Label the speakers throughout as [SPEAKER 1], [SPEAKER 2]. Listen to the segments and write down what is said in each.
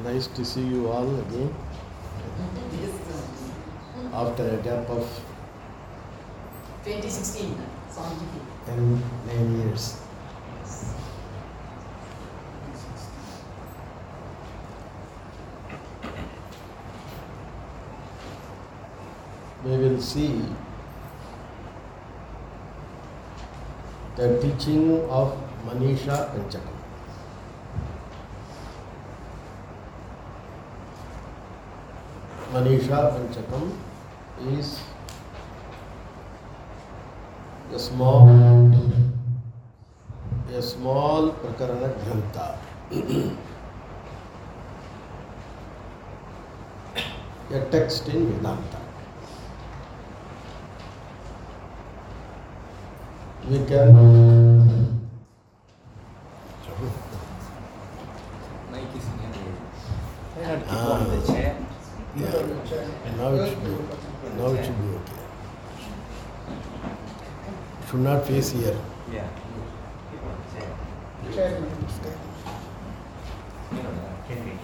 [SPEAKER 1] Nice to see you all again after a gap of
[SPEAKER 2] 2016,
[SPEAKER 1] 9 years. We will see the teaching of Manisha Panchakam. Manisha Panchakam is a small Prakarana Grantha. A text in Vedanta. We can
[SPEAKER 3] Mic is near. I had to keep on the chair.
[SPEAKER 1] now it should be okay. Should not face here.
[SPEAKER 3] Yeah. Keep on the chair. Can be.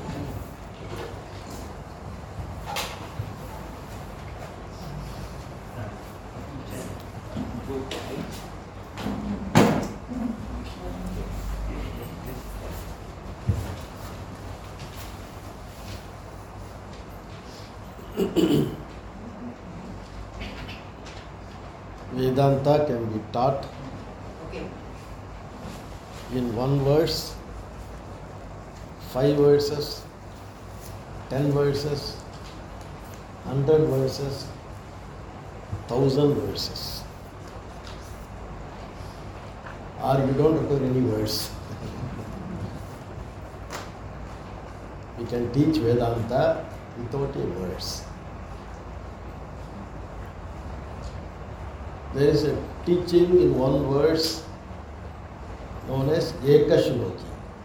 [SPEAKER 1] Vedanta can be taught in one verse, 5 verses, 10 verses, 100 verses, 1,000 verses. Or you don't require any verse. You can teach Vedanta without a verse. There is a teaching in one verse known as Ekashloki,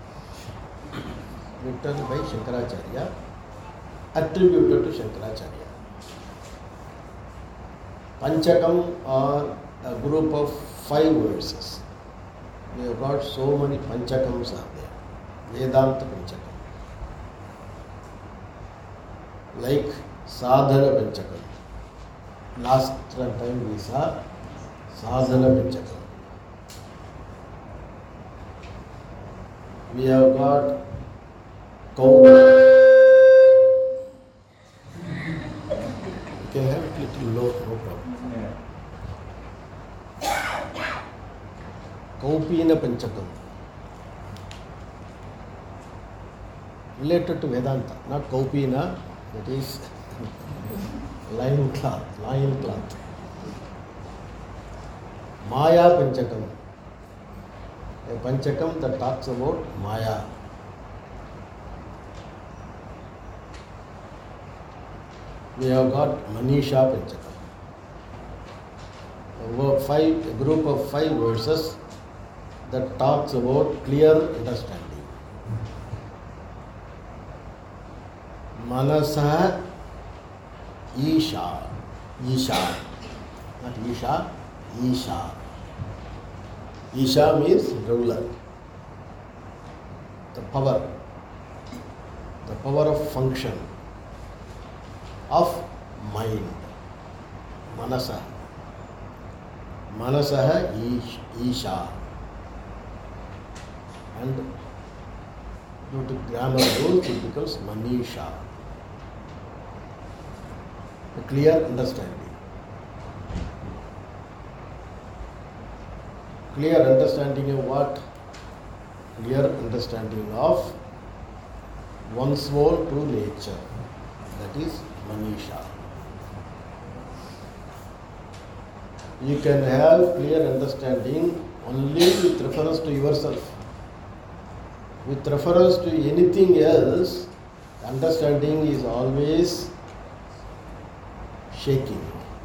[SPEAKER 1] written by Shankaracharya, attributed to Shankaracharya. Panchakam are a group of 5 verses. We have got so many Panchakams are there. Vedanta Panchakam. Like Sadhana Panchakam. Last time we saw Sadhana Panchakam. We have got Kaupina. You can have it little low, no problem. Kaupina Panchakam. Related to Vedanta, not Kaupina, that is lion cloth. Maya Panchakam. A Panchakam that talks about Maya. We have got Manisha Panchakam. A group of 5 verses that talks about clear understanding. Manasa Isha. Not Isha. Isha means ruler. The power of function of mind. Manasa. Manasaha Isha. And due to grammar rules, it becomes Manisha. A clear understanding. Clear understanding of what? Clear understanding of one's own true nature. That is Manisha. You can have clear understanding only with reference to yourself. With reference to anything else, understanding is always shaking.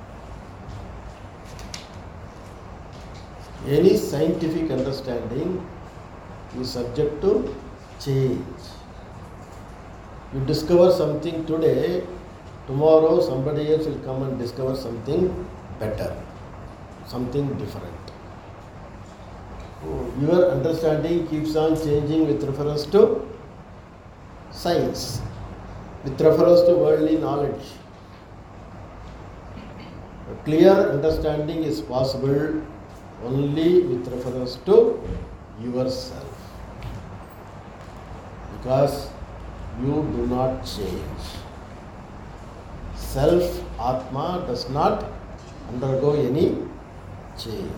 [SPEAKER 1] Any scientific understanding is subject to change. You discover something today, tomorrow somebody else will come and discover something better, something different. Your understanding keeps on changing with reference to science with reference to worldly knowledge. A clear understanding is possible only with reference to yourself, because you do not change. Self, Atma, does not undergo any change.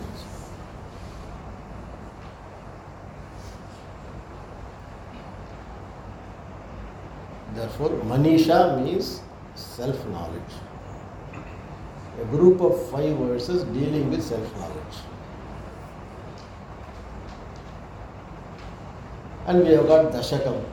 [SPEAKER 1] Therefore, Manisha means self-knowledge. A group of 5 verses dealing with self-knowledge. And we have got Dashakam.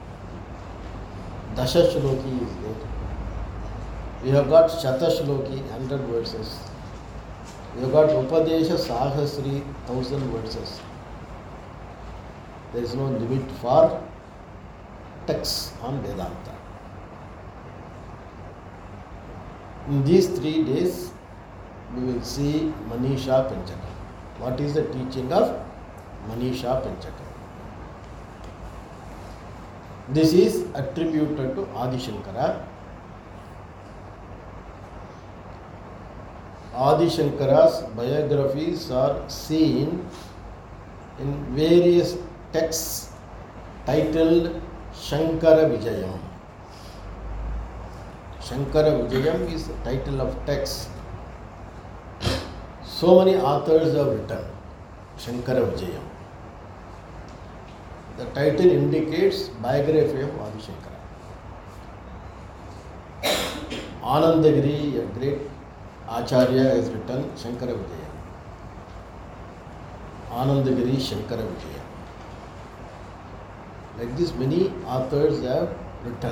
[SPEAKER 1] Dasha Shloki is there. We have got Shata Shloki, 100 verses. We have got Upadesha Sahasri, 1000 verses. There is no limit for texts on Vedanta. In these 3 days, we will see Manisha Panchakam. What is the teaching of Manisha Panchakam? This is attributed to Adi Shankara. Adi Shankara's biographies are seen in various texts titled Shankara Vijayam. Shankara Vijayam is the title of text. So many authors have written Shankara Vijayam. The title indicates biography of Adi Shankara. Anandagiri, a great Acharya, has written Shankara Vijayam. Anandagiri Shankara Vijayam. Like this, many authors have written.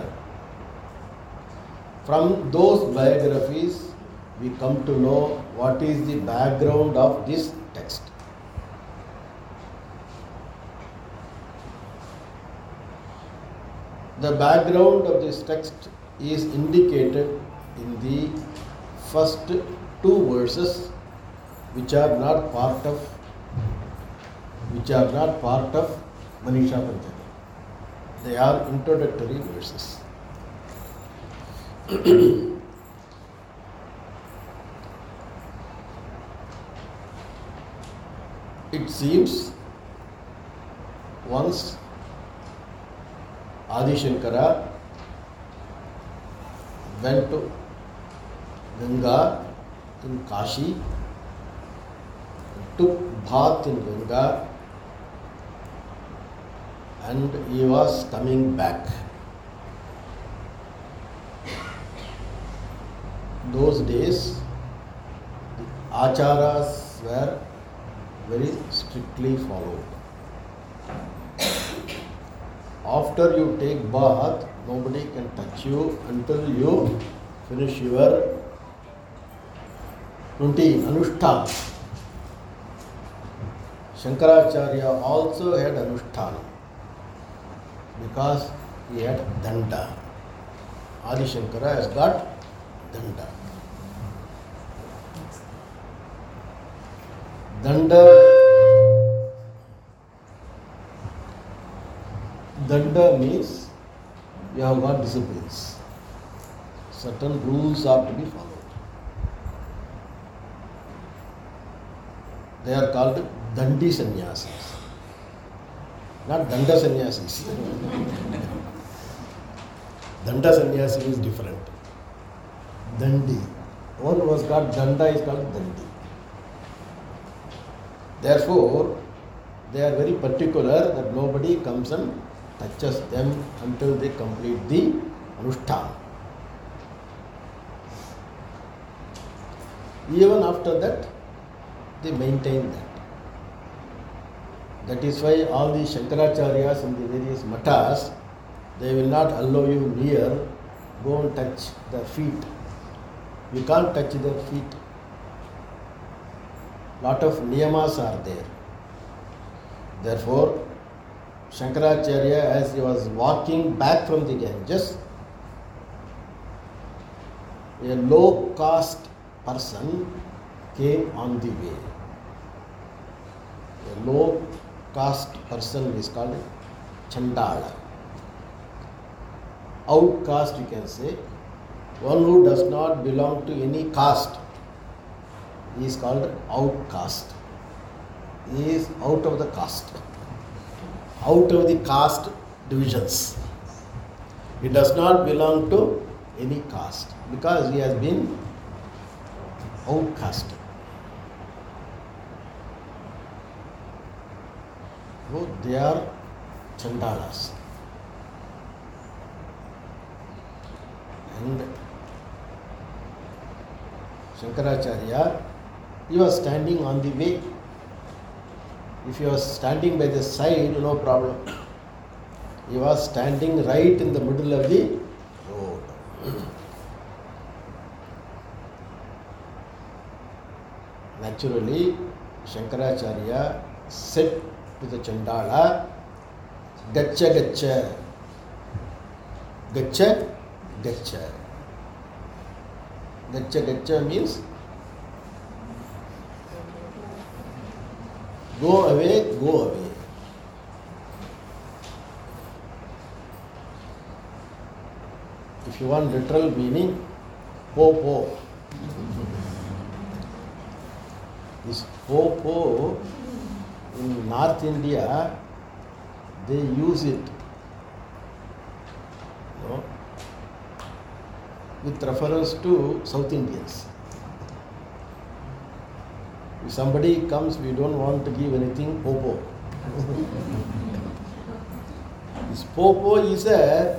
[SPEAKER 1] From those biographies, we come to know what is the background of this text. The background of this text is indicated in the first 2 verses, which are not part of Manisha Panchakam. They are introductory verses. It seems once Adi Shankara went to Ganga in Kashi, took bath in Ganga, and he was coming back. Those days, the acharas were very strictly followed. After you take bath, nobody can touch you until you finish your routine, Anushthana. Shankaracharya also had Anushthana because he had Danda. Adi Shankara has got Danda. Danda means you have got disciplines. Certain rules are to be followed. They are called Dandi Sannyasis, not Danda Sannyasis. Danda Sannyasi is different. Dandi. One who has got Danda is called Dandi. Therefore, they are very particular that nobody comes and touches them until they complete the Anushthana. Even after that, they maintain that. That is why all the Shankaracharyas in the various matas, they will not allow you near, go and touch their feet. You can't touch their feet. Lot of niyamas are there. Therefore, Shankaracharya, as he was walking back from the Ganges, a low caste person came on the way. A low caste person is called Chandala. outcast, you can say. One who does not belong to any caste is called outcast. He is out of the caste, out of the caste divisions. He does not belong to any caste because he has been outcasted. So they are Chandalas. And Shankaracharya, he was standing on the way. If he was standing by the side, no problem. He was standing right in the middle of the road. Naturally, Shankaracharya said to the Chandala, Gacha Gacha, Gacha Gacha. Gacha Gacha means go away, go away. If you want literal meaning, po po. This po po in North India, they use it, with reference to South Indians. If somebody comes, we don't want to give anything, popo. This popo is a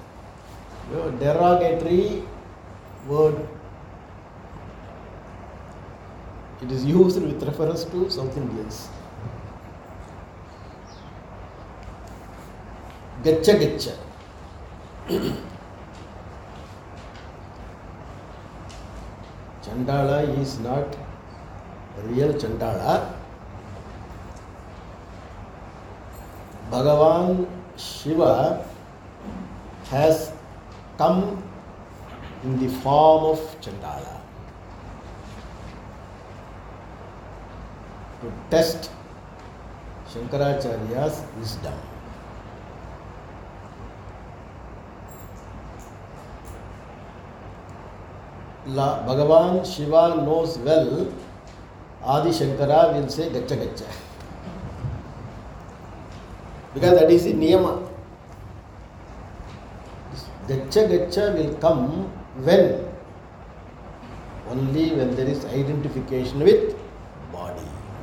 [SPEAKER 1] derogatory word. It is used with reference to South Indians. Gacha gacha. Chandala is not real Chandala. Bhagavan Shiva has come in the form of Chandala to test Shankaracharya's wisdom. Bhagavan Shiva knows well, Adi Shankara will say Gacha Gacha. Because that is the niyama. Gacha Gacha will come when? Only when there is identification with body.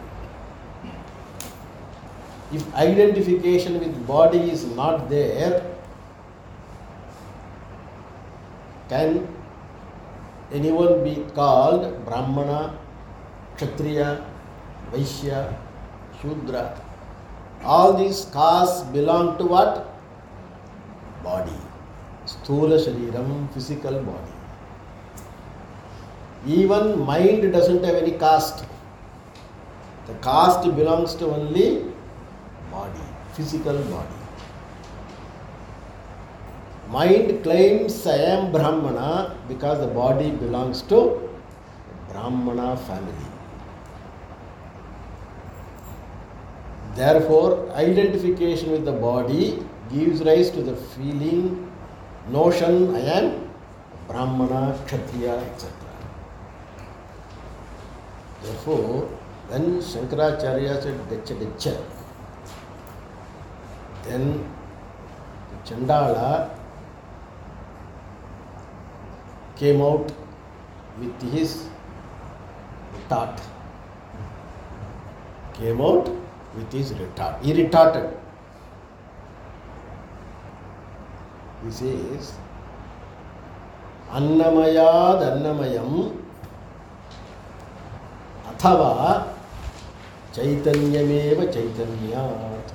[SPEAKER 1] If identification with body is not there, can anyone be called Brahmana, Kshatriya, Vaishya, Shudra? All these castes belong to what? Body. Sthula Shariram, physical body. Even mind doesn't have any caste. The caste belongs to only body, physical body. Mind claims I am Brahmana because the body belongs to Brahmana family. Therefore, identification with the body gives rise to the feeling, notion I am Brahmana, Kshatriya, etc. Therefore, when Shankaracharya said Gacha Gacha, then the Chandala came out with his retort. Came out with his retort. He retorted. He says, Annamayad Annamayam Athava Chaitanyameva Chaitanyat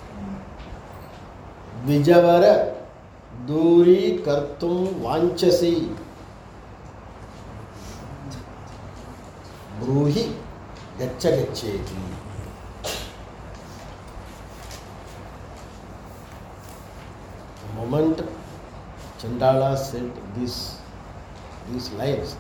[SPEAKER 1] Vijavara Duri Kartum Vanchasi Bruhi Gacha Gacheti. The moment Chandala said these lines,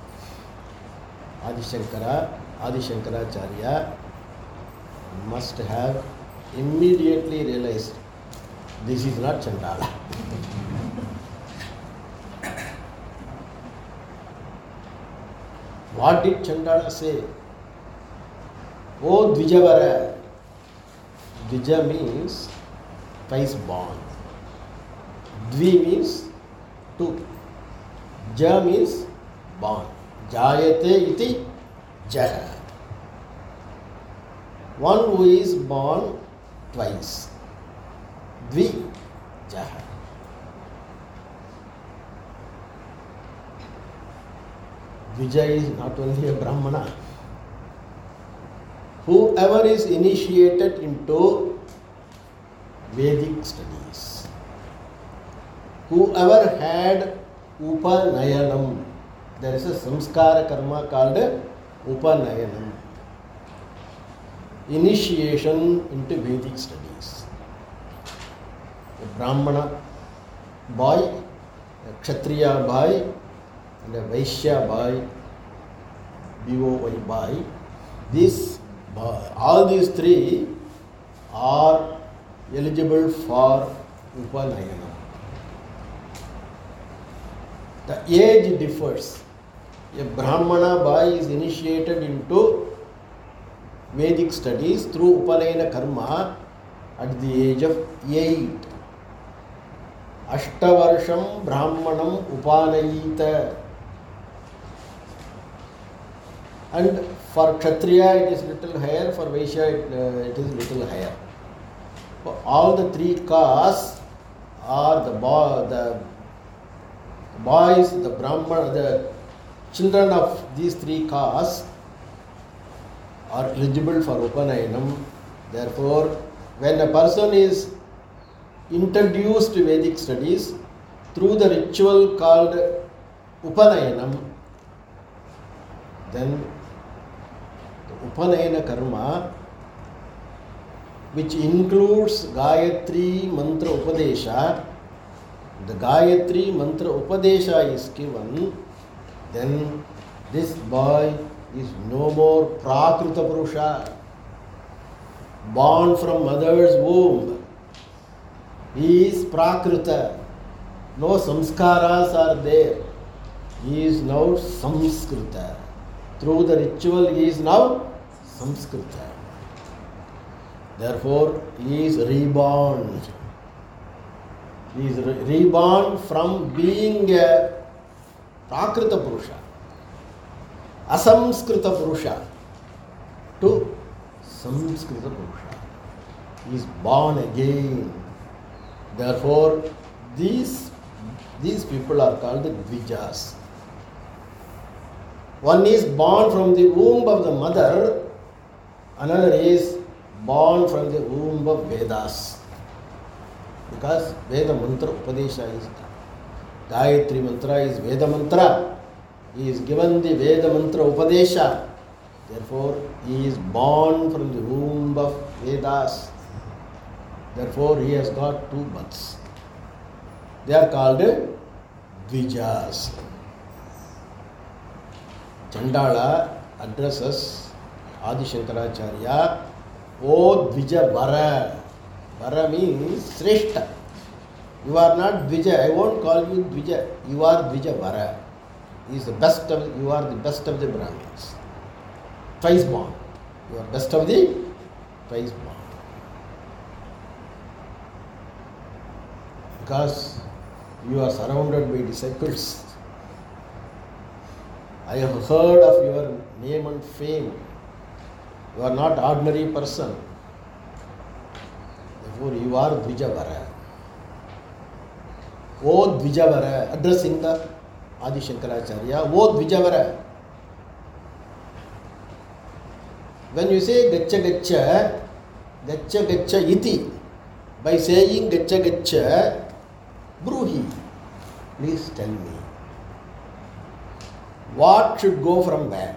[SPEAKER 1] Adi Shankaracharya must have immediately realized this is not Chandala. What did Chandala say? O Dvijavara. Dvija means twice born. Dvi means two. Ja means born. Jayate iti Jaha. One who is born twice. Dvi Jaha. Dvija is not only a Brahmana. Whoever is initiated into Vedic studies, whoever had Upanayanam, there is a samskara karma called Upanayanam, initiation into Vedic studies. A Brahmana boy, a Kshatriya boy, and a Vaishya boy, BOY boy. All these three are eligible for Upanayanam. The age differs. A Brahmana boy is initiated into Vedic studies through Upanayana karma at the age of 8. Ashtavarsham Brahmanam Upanayita. And for Kshatriya it is little higher, for Vaishya it is little higher. So all the three castes are the boys, the Brahmana, the children of these three castes are eligible for Upanayanam. Therefore, when a person is introduced to Vedic studies through the ritual called Upanayanam, then the Upanayana karma, which includes Gayatri Mantra Upadesha, the Gayatri Mantra Upadesha is given, then this boy is no more Prakruta Purusha, born from mother's womb. He is Prakruta. No samskaras are there. He is now Samskrita. Through the ritual he is now Samskrita. Therefore he is reborn. He is reborn from being a Prakruta Purusha, Asamskrita Purusha, to Samskrita Purusha. He is born again. Therefore, these people are called the Dvijas. One is born from the womb of the mother, another is born from the womb of Vedas. Because Veda Mantra Upadesha is done. Gayatri Mantra is Veda Mantra. He is given the Veda Mantra Upadesha. Therefore, he is born from the womb of Vedas. Therefore, he has got two births. They are called Dvijas. Chandala addresses Adi Shankaracharya, O Dvija Vara. Vara means Sreshta. You are not Dvija. I won't call you Dvija. You are Dvija Vara. You are the best of the Brahmins. Twice born. You are best of the twice born. Because you are surrounded by disciples. I have heard of your name and fame. You are not ordinary person. Therefore, you are Dvijavara. O Dvijavara, addressing the Adi Shankaracharya, O Dvijavara. When you say Gacha Gacha, Gacha Gacha Iti, by saying Gacha Gacha, Bruhi, please tell me, what should go from where?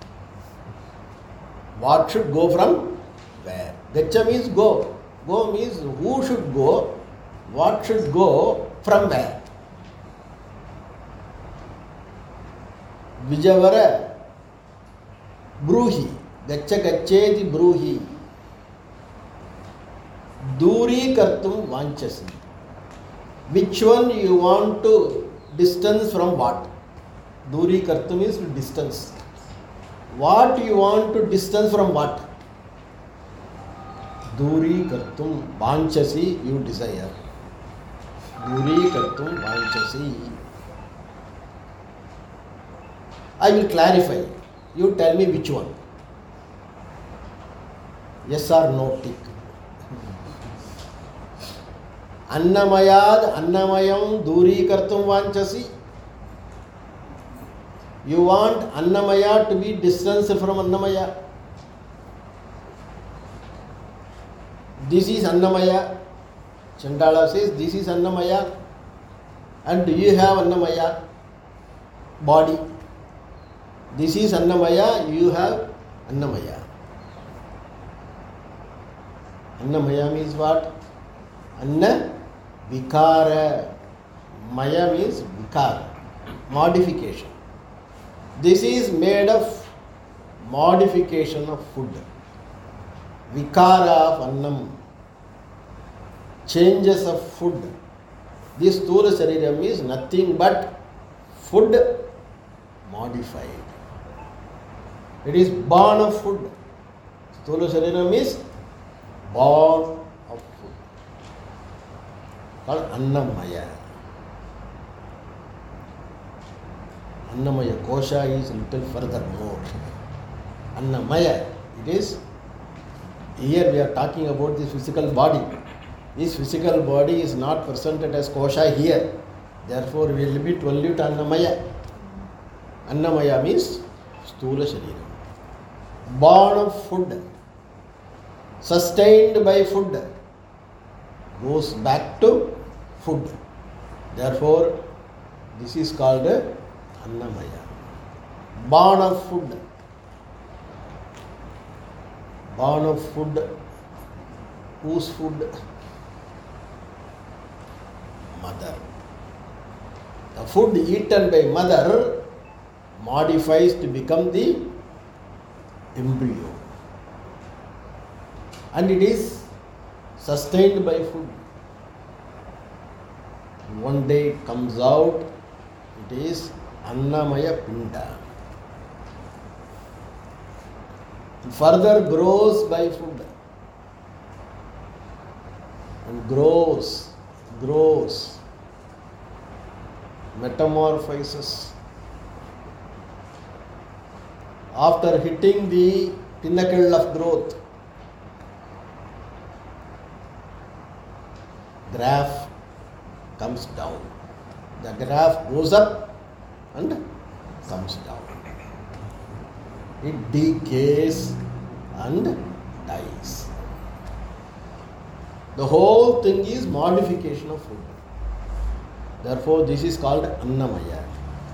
[SPEAKER 1] What should go from where? Gacha means go. Go means who should go, what should go from where? Vijavara, Bruhi, Gacha Gacheti Bruhi, Duri Kartum Vanchasi. Which one you want to distance from what? Duri Kartum is distance. What you want to distance from what? Duri kartum vanchasi, you desire. Duri kartum vanchasi. I will clarify. You tell me which one. Yes or no tick. Annamayad annamayam duri kartum vanchasi. You want Annamaya to be distanced from Annamaya. This is Annamaya. Chandala says this is Annamaya. And do you have Annamaya? Body. This is Annamaya, you have Annamaya. Annamaya means what? Anna Vikara. Maya means Vikara. Modification. This is made of modification of food. Vikara of Annam. Changes of food. This Sthula Shariram is nothing but food modified. It is born of food. Sthula Shariram is born of food. Called Annamaya. Annamaya Kosha is a little further more. Annamaya, it is, here we are talking about this physical body. This physical body is not presented as Kosha here. Therefore, we will limit only to Annamaya. Annamaya means Sthula Shariram. Born of food, sustained by food, goes back to food. Therefore, this is called Annamaya. Born of food. Born of food. Whose food? Mother. The food eaten by mother modifies to become the embryo. And it is sustained by food. One day it comes out, it is Annamaya Pinda. Further grows by food. And grows, metamorphizes. After hitting the pinnacle of growth, graph comes down. The graph goes up and comes down. It decays and dies. The whole thing is modification of food. Therefore, this is called Annamaya.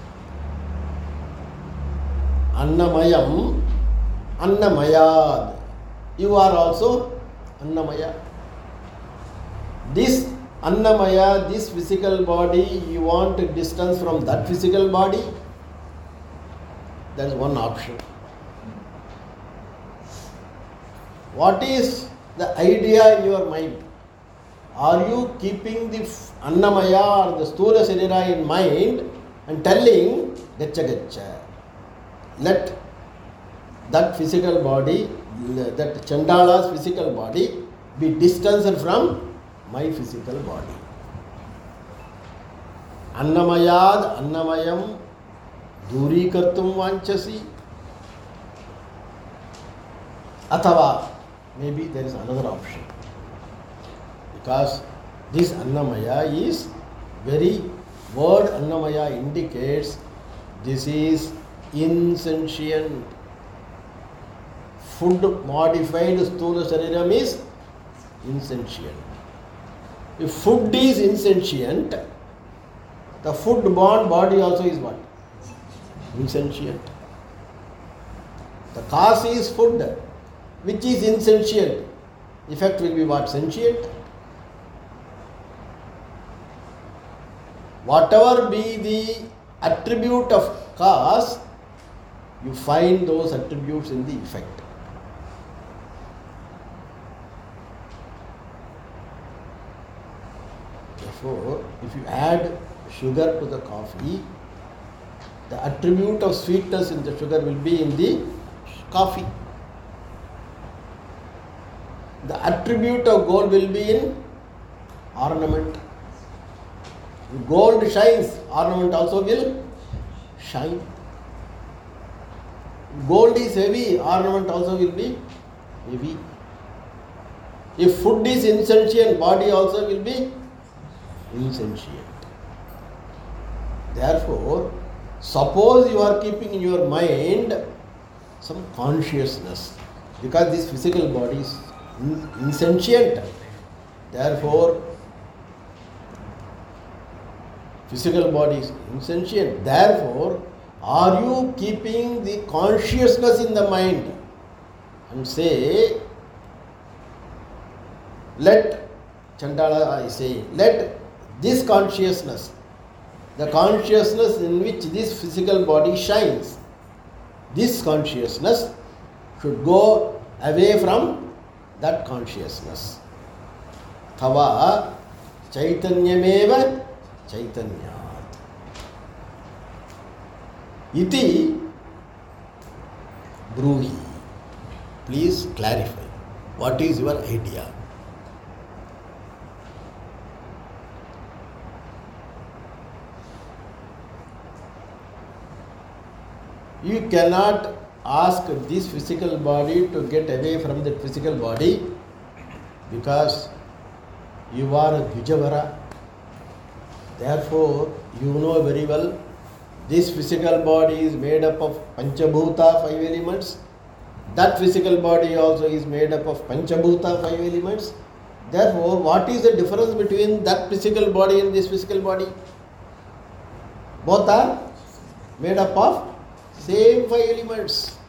[SPEAKER 1] Annamayam, Annamayad. You are also Annamaya. This Annamaya, this physical body, you want to distance from that physical body? That is one option. What is the idea in your mind? Are you keeping the Annamaya or the Sthula Sharira in mind and telling Gacha Gacha? Let that physical body, that Chandala's physical body be distanced from my physical body. Annamayad Annamayam Duri Kartum Vanchasi. Athava, maybe there is another option. Because this Annamaya is very, word Annamaya indicates this is insentient. Food modified Sthula Shariram is insentient. If food is insentient, the food born body also is what? Insentient. The cause is food, which is insentient. Effect will be what? Sentient. Whatever be the attribute of cause, you find those attributes in the effect. Therefore, if you add sugar to the coffee, the attribute of sweetness in the sugar will be in the coffee. The attribute of gold will be in ornament. Gold shines, ornament also will shine. Gold is heavy, ornament also will be heavy. If food is insentient, body also will be insentient. Therefore, suppose you are keeping in your mind some consciousness, because this physical body is insentient. Therefore, physical body is insentient. Therefore, are you keeping the consciousness in the mind and say, let, Chandala I say, let this consciousness, the consciousness in which this physical body shines, this consciousness should go away from that consciousness. Tava chaitanyameva chaitanyat. Iti bruhi. Please clarify. What is your idea? You cannot ask this physical body to get away from the physical body because you are a Dvijavara. Therefore, you know very well this physical body is made up of Panchabhuta, 5 elements. That physical body also is made up of Panchabhuta, 5 elements. Therefore, what is the difference between that physical body and this physical body? Both are made up of same 5 elements.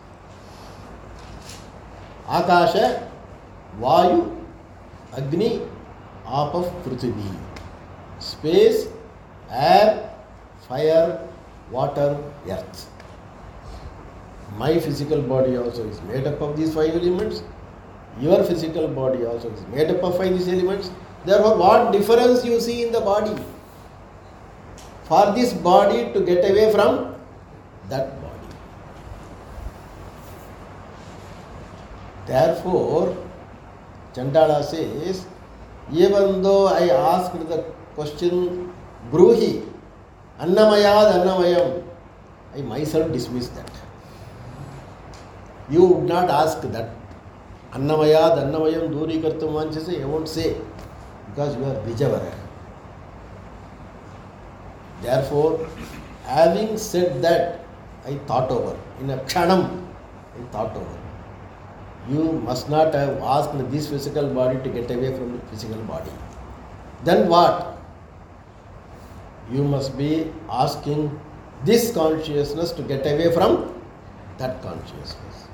[SPEAKER 1] Akasha, Vayu, Agni, Apav, Prithvi. Space, air, fire, water, earth. My physical body also is made up of these 5 elements. Your physical body also is made up of 5 these elements. Therefore, what difference you see in the body? For this body to get away from that body. Therefore, Chandala says, even though I asked the question, Bruhi, Annamayad Annamayam, I myself dismiss that. You would not ask that. Annamayad Annamayam Duri Kartum Vanchase, I won't say, because you are Vijavara. Therefore, having said that, I thought over. In a kshanam, I thought over. You must not have asked this physical body to get away from the physical body. Then what? You must be asking this consciousness to get away from that consciousness.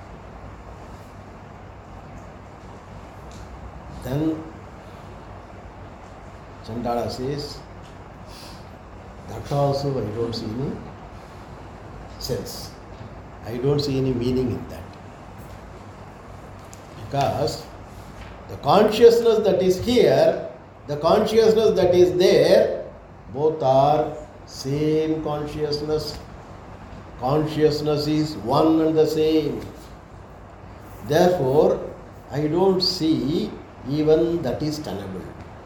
[SPEAKER 1] Then Chandala says, that also I don't see any sense. I don't see any meaning in that. Because the consciousness that is here, the consciousness that is there, both are same consciousness. Consciousness is one and the same. Therefore, I don't see even that is tenable.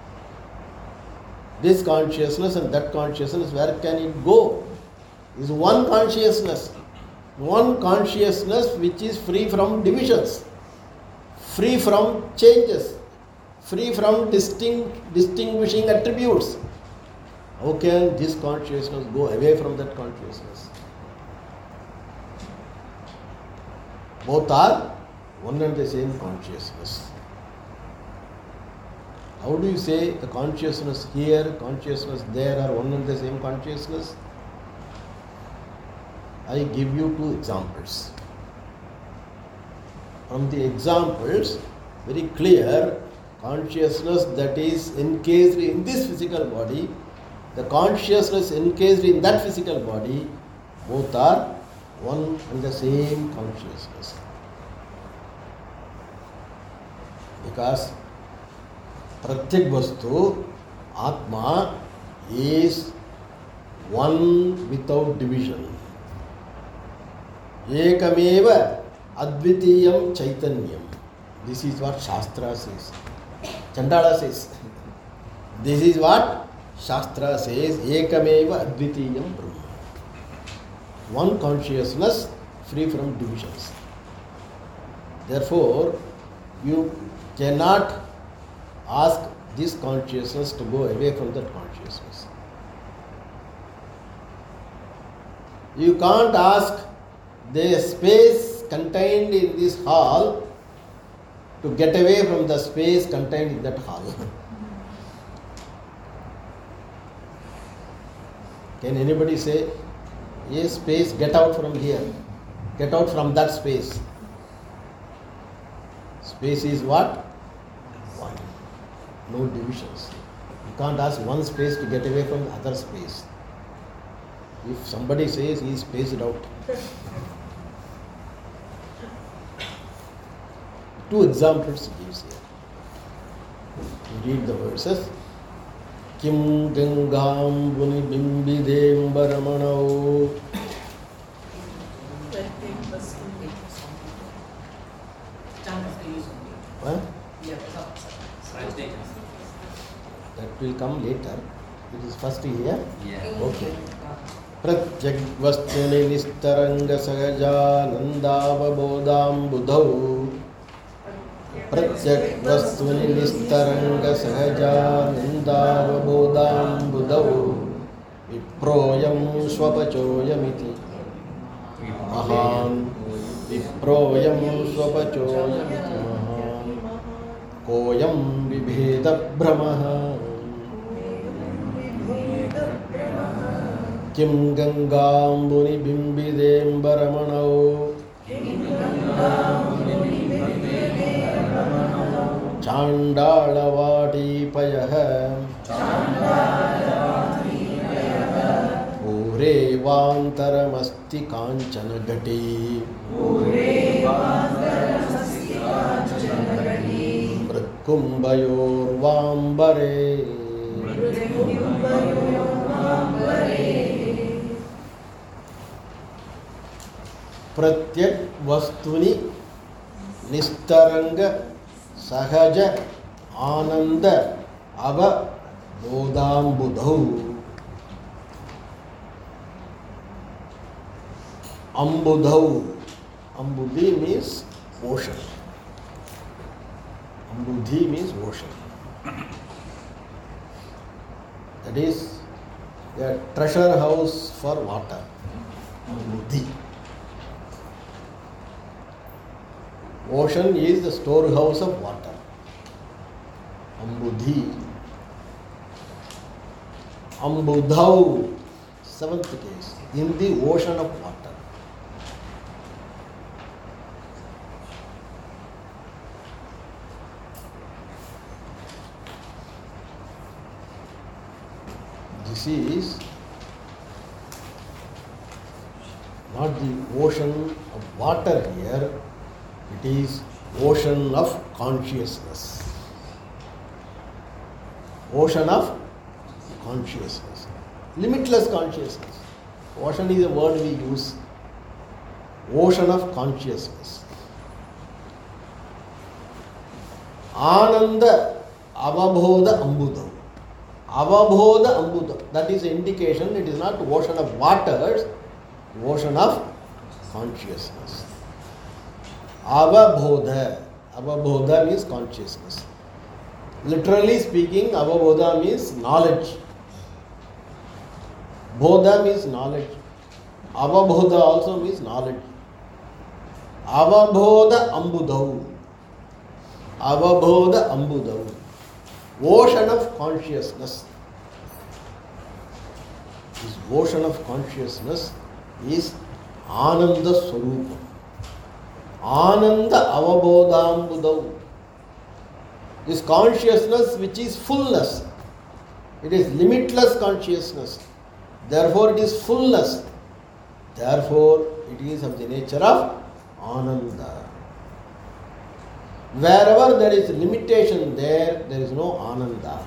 [SPEAKER 1] This consciousness and that consciousness, where can it go? Is one consciousness. One consciousness which is free from divisions, free from changes, free from distinguishing attributes. How can this consciousness go away from that consciousness? Both are one and the same consciousness. How do you say the consciousness here, consciousness there are one and the same consciousness? I give you 2 examples. From the examples, very clear, consciousness that is encased in this physical body, the consciousness encased in that physical body, both are one and the same consciousness. Because Pratyek Vastu, Atma, is one without division. Ekameva Advitiyam Chaitanyam. This is what Shastra says. Chandala says. This is what Shastra says. Ekameva Advitiyam Brahma. One consciousness free from divisions. Therefore, you cannot ask this consciousness to go away from that consciousness. You can't ask the space contained in this hall to get away from the space contained in that hall. Can anybody say, yes, space, get out from here, get out from that space? Space is what? One. No divisions. You can't ask one space to get away from the other space. If somebody says he is spaced out. Two examples he gives here. You read the verses. Kim Gangam Buni Bimbidem Baramanao. Huh? That will come later. It is first here.
[SPEAKER 3] Yeah.
[SPEAKER 1] Okay. Pratyagvastuni nistaranga sahajanandavabodham budhau. Pratyagvastuni nistaranga sahajanandavabodham budhau. Viproyam swapachoyamiti mahan. Viproyam swapachoyamiti mahan. Koyam vibheda brahmaha. Kim Gangambuni Bimbidem Baramanao. Chandalavati Payaha. Pure Vantaramasti Kanchana Gati. Mritkumbayor Vambare. Pratyak Vastuni Nistaranga Sahaja Ananda Ava Bodham Budhau. Ambudhau. Ambudhi means ocean. Ambudhi means ocean. That is a treasure house for water. Ambudhi. Ocean is the storehouse of water. Ambudhi. Ambudhau. Seventh case. In the ocean of water. This is not the ocean of water here. It is ocean of consciousness. Ocean of consciousness. Limitless consciousness. Ocean is a word we use. Ocean of consciousness. Ananda Avabodha Ambudam. Avabodha Ambudam. That is an indication it is not ocean of waters, ocean of consciousness. Avabodha. Avabodha means consciousness. Literally speaking, Avabodha means knowledge. Bodha means knowledge. Avabodha also means knowledge. Avabodha Ambudhau. Avabodha Ambudhau. Ocean of consciousness. This ocean of consciousness is Ananda Swarupa. Ananda Avabodhambudau. This consciousness which is fullness. It is limitless consciousness. Therefore it is fullness. Therefore it is of the nature of Ananda. Wherever there is limitation there is no Ananda.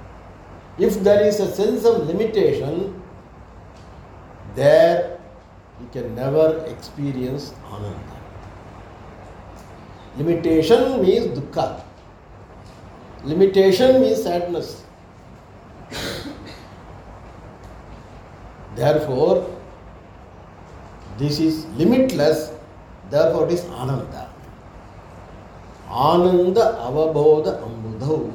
[SPEAKER 1] If there is a sense of limitation, there you can never experience Ananda. Limitation means dukkha. Limitation means sadness. Therefore, this is limitless, therefore it is Ananda. Ananda avabodha ambudhau.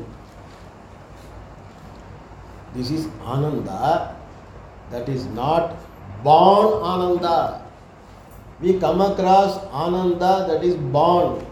[SPEAKER 1] This is Ananda, that is not born Ananda. We come across Ananda that is born.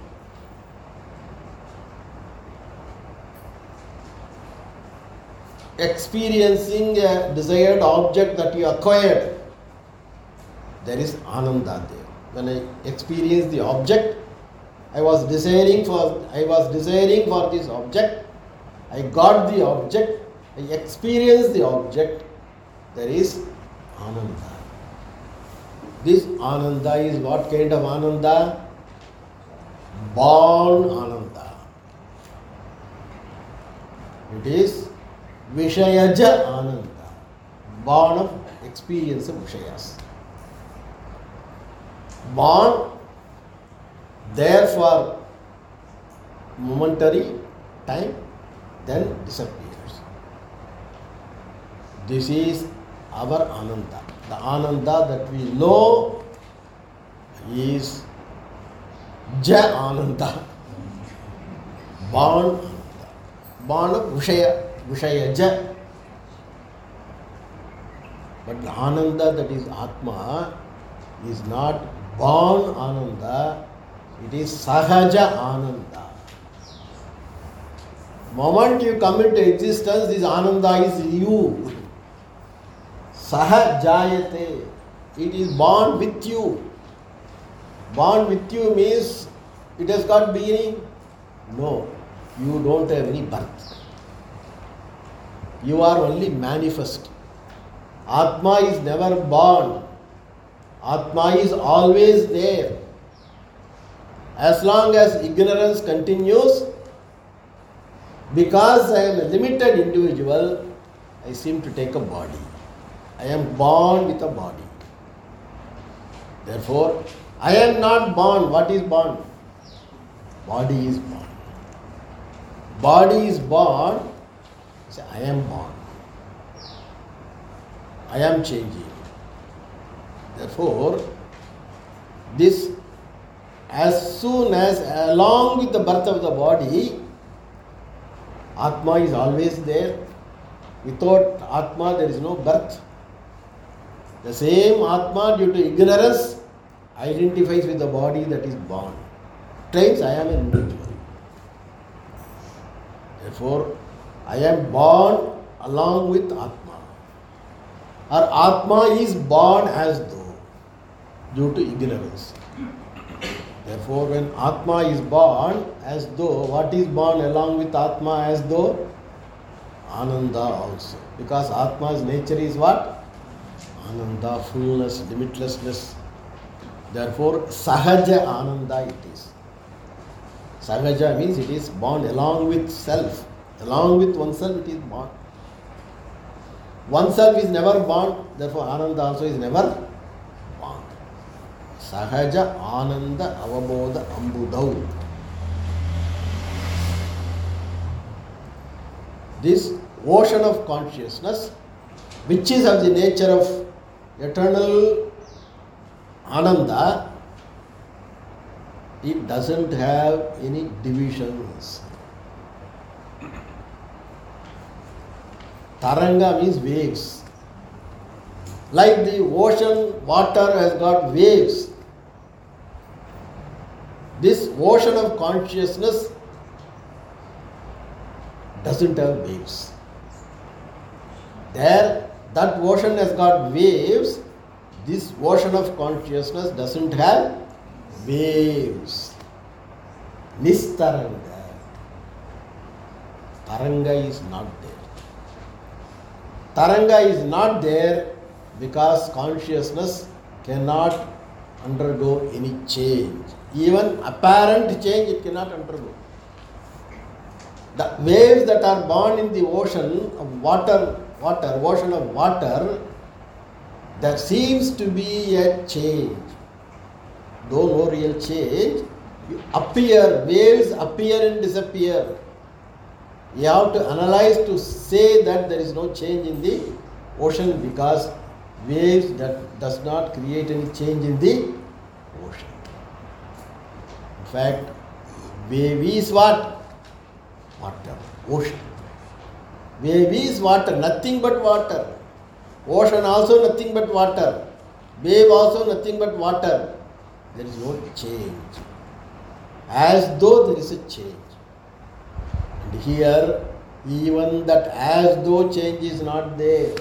[SPEAKER 1] Experiencing a desired object that you acquired, there is Ananda there. When I experienced the object, I was desiring for this object, I got the object, I experienced the object, there is Ananda. This Ananda is what kind of Ananda? Born Ananda. It is Vishayaja Ananda, born of experience of Vishayas. Born there for momentary time, then disappears. This is our Ananda. The Ananda that we know is Ja Ananda, born Ananda, born of Vishayaja. But the Ananda that is Atma is not born Ananda, it is Sahaja Ananda. Moment you come into existence, this Ananda is you. Sahajayate, it is born with you. Born with you means it has got beginning? No, you don't have any birth. You are only manifest. Atma is never born. Atma is always there. As long as ignorance continues, because I am a limited individual, I seem to take a body. I am born with a body. Therefore, I am not born. What is born? Body is born. Body is born. Say, I am born. I am changing. Therefore, this, as soon as, along with the birth of the body, Atma is always there. Without Atma, there is no birth. The same Atma, due to ignorance, identifies with the body that is born. Claims, I am an individual. Therefore, I am born along with Atma. Or Atma is born as though, due to ignorance. Therefore, when Atma is born as though, what is born along with Atma as though? Ananda also. Because Atma's nature is what? Ananda, fullness, limitlessness. Therefore, Sahaja Ananda it is. Sahaja means it is born along with self. Along with oneself it is born. Oneself is never born, therefore Ananda also is never born. Sahaja Ananda Avabodha Ambudhau. This ocean of consciousness, which is of the nature of eternal Ananda, it doesn't have any divisions. Taranga means waves. Like the ocean, water has got waves. This ocean of consciousness doesn't have waves. There, that ocean has got waves. This ocean of consciousness doesn't have waves. Nistaranga. Taranga is not there. Taranga is not there because consciousness cannot undergo any change. Even apparent change it cannot undergo. The waves that are born in the ocean of water, ocean of water, there seems to be a change. Though no real change, you appear, waves appear and disappear. You have to analyze to say that there is no change in the ocean, because waves that does not create any change in the ocean. In fact, wave is what? Water. Ocean. Wave is water, nothing but water. Ocean also nothing but water. Wave also nothing but water. There is no change. As though there is a change. And here, even that as though change is not there.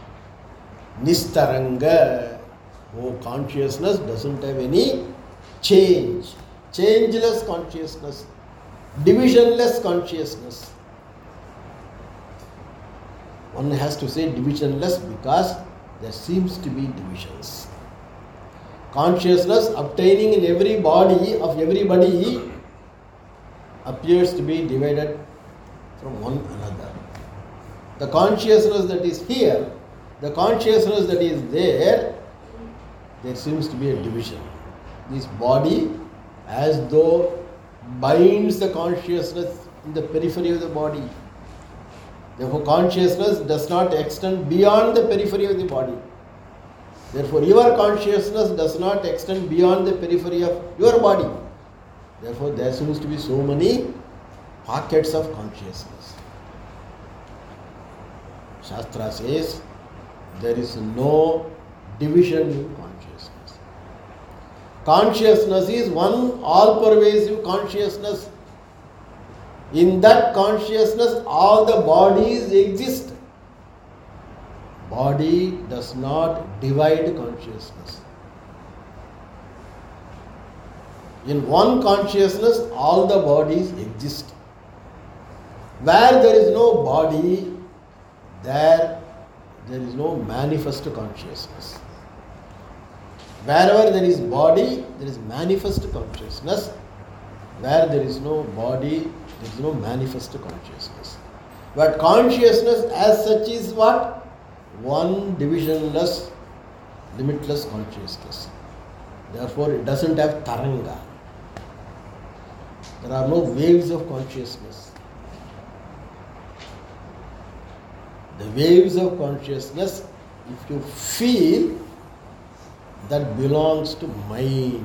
[SPEAKER 1] Nistaranga, consciousness doesn't have any change. Changeless consciousness. Divisionless consciousness. One has to say divisionless because there seems to be divisions. Consciousness obtaining in every body of everybody appears to be divided from one another. The consciousness that is here, the consciousness that is there seems to be a division. This body as though binds the consciousness in the periphery of the body. Therefore, consciousness does not extend beyond the periphery of the body. Therefore, your consciousness does not extend beyond the periphery of your body. Therefore, there seems to be so many pockets of consciousness. Shastra says there is no division in consciousness. Consciousness is one all-pervasive consciousness. In that consciousness, all the bodies exist. Body does not divide consciousness. In one consciousness, all the bodies exist. Where there is no body, there is no manifest consciousness. Wherever there is body, there is manifest consciousness. Where there is no body, there is no manifest consciousness. But consciousness as such is what? One divisionless, limitless consciousness. Therefore, it doesn't have taranga. There are no waves of consciousness. The waves of consciousness, if you feel, that belongs to mind.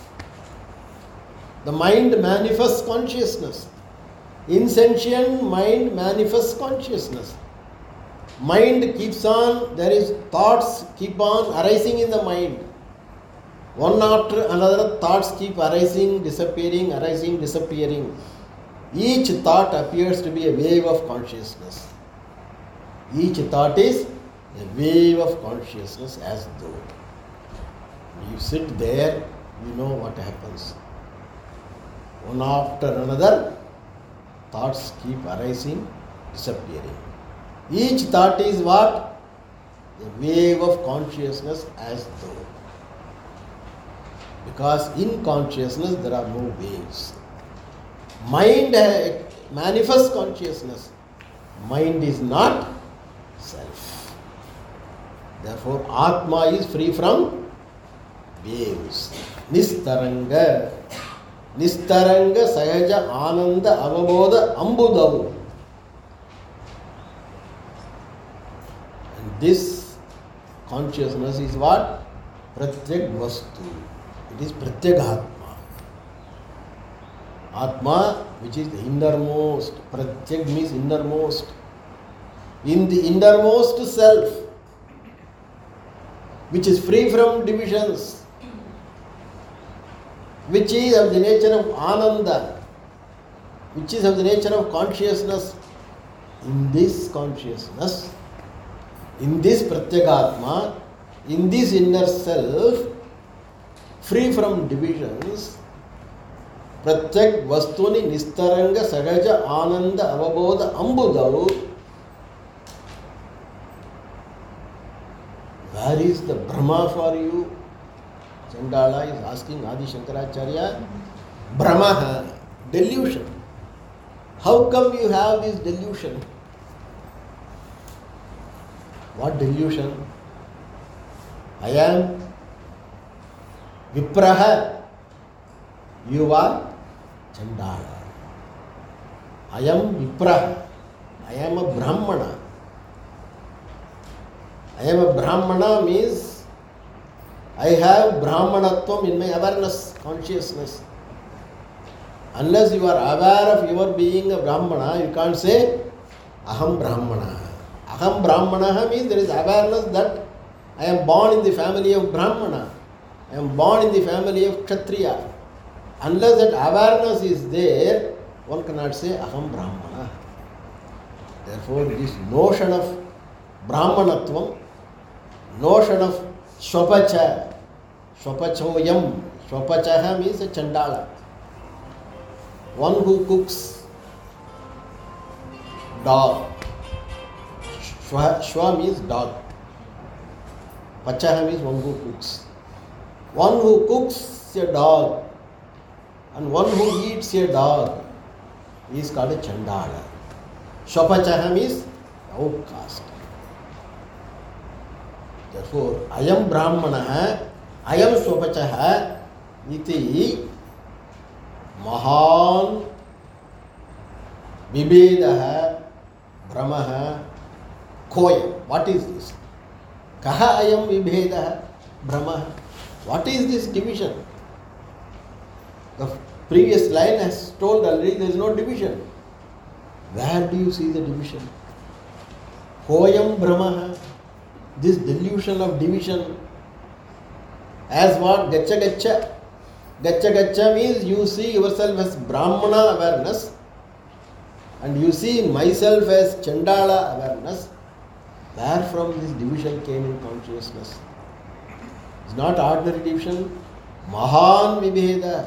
[SPEAKER 1] The mind manifests consciousness. Insentient mind manifests consciousness. Mind keeps on, there is thoughts keep on arising in the mind. One after another thoughts keep arising, disappearing, arising, disappearing. Each thought appears to be a wave of consciousness. Each thought is a wave of consciousness as though. You sit there, you know what happens. One after another, thoughts keep arising, disappearing. Each thought is what? A wave of consciousness as though. Because in consciousness there are no waves. Mind manifests consciousness. Mind is not self. Therefore, Atma is free from waves. Nistaranga. Nistaranga sahaja ananda avabodha ambudavu. And this consciousness is what? Pratyek vastu. It is Pratyek Atma. Atma, which is the innermost. Pratyek means innermost. In the innermost self, which is free from divisions, which is of the nature of Ananda, which is of the nature of consciousness. In this consciousness, in this Pratyekatma, in this inner self, free from divisions, Pratyak Vastuni Nistaranga Sagaja Ananda Avabodha Ambudavu. Where is the Brahma for you? Chandala is asking Adi Shankaracharya. Brahma, delusion. How come you have this delusion? What delusion? I am Vipraha, you are Chandala. I am Vipraha, I am a Brahmana. I am a Brahmana means I have Brahmanatvam in my awareness, consciousness. Unless you are aware of your being a Brahmana, you can't say Aham Brahmana. Aham Brahmana means there is awareness that I am born in the family of Brahmana. I am born in the family of Kshatriya. Unless that awareness is there, one cannot say Aham Brahmana. Therefore, this notion of Brahmanatvam, notion of Swapacha, Swapachoyam, Swapachaha means a Chandala. One who cooks dog. Shwa means dog. Pachaha means one who cooks. One who cooks a dog and one who eats a dog is called a Chandala. Swapachaha means outcast. Therefore, I am Brahmana, I am Swapachaha, iti Mahan Vibhedaha Brahmaha Koyam. What is this? Kaha ayam Vibhedaha Brahmaha. What is this division? The previous line has told already there is no division. Where do you see the division? Koyam Brahmaha. This delusion of division as what? Gacha Gacha. Gacha Gacha means you see yourself as Brahmana awareness and you see myself as Chandala awareness. Where from this division came in consciousness? It's not ordinary division. Mahan Vibheda.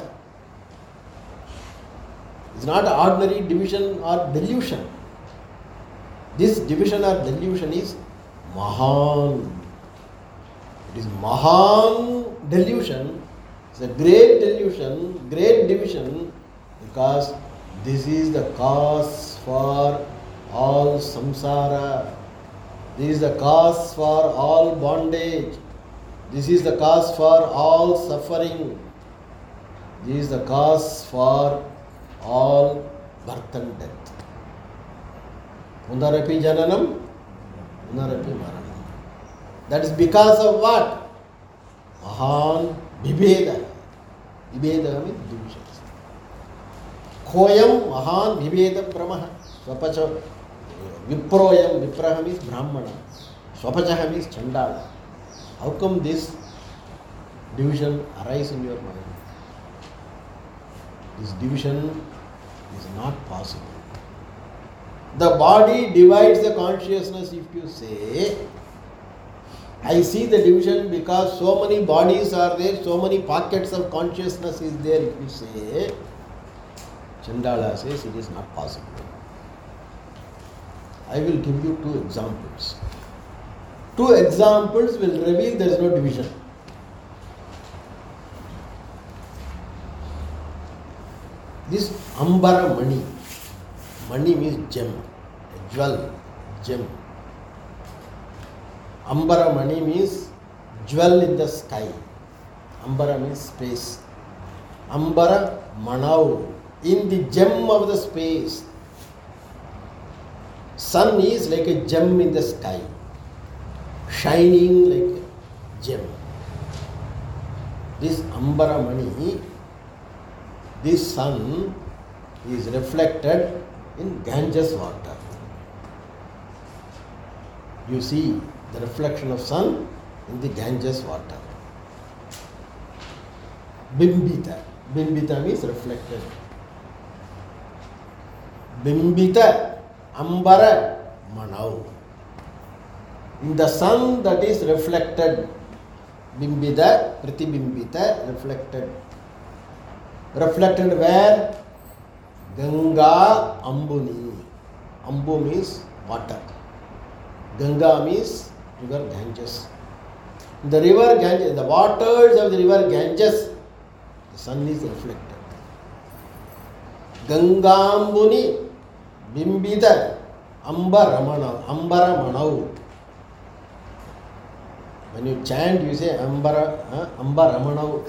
[SPEAKER 1] It's not ordinary division or delusion. This division or delusion is Mahan. It is Mahan delusion. It's a great delusion, great division, because this is the cause for all samsara. This is the cause for all bondage. This is the cause for all suffering. This is the cause for all birth and death. Punarapi jananam, punarapi maranam. That is because of what? Mahan Vibheda. Vibheda means divisions. Koyam Mahan Vibheda Brahmaha. Swapacha. Viproyam. Vipraha means Brahmana. Swapachaha means Chandala. How come this division arises in your mind? This division is not possible. The body divides the consciousness if you say, I see the division because so many bodies are there, so many pockets of consciousness is there. If you say, Chandala says it is not possible. I will give you two examples. Two examples will reveal there is no division. This Ambara Mani. Mani means gem, a jewel, gem. Ambara Mani means jewel in the sky. Ambara means space. Ambara Manau, in the gem of the space. Sun is like a gem in the sky, shining like a gem. This Ambara Mani, this sun is reflected in Ganges water. You see the reflection of sun in the Ganges water. Bimbita. Bimbita means reflected. Bimbita Ambara Manau. In the sun that is reflected. Bimbita, Pratibimbita, reflected. Reflected where? Ganga Ambuni. Ambu means water. Ganga means river Ganges. In the river Ganges, in the waters of the river Ganges, the sun is reflected. Gangambuni Bimbita Ambara Manau. When you chant, you say Ambara Ramanav.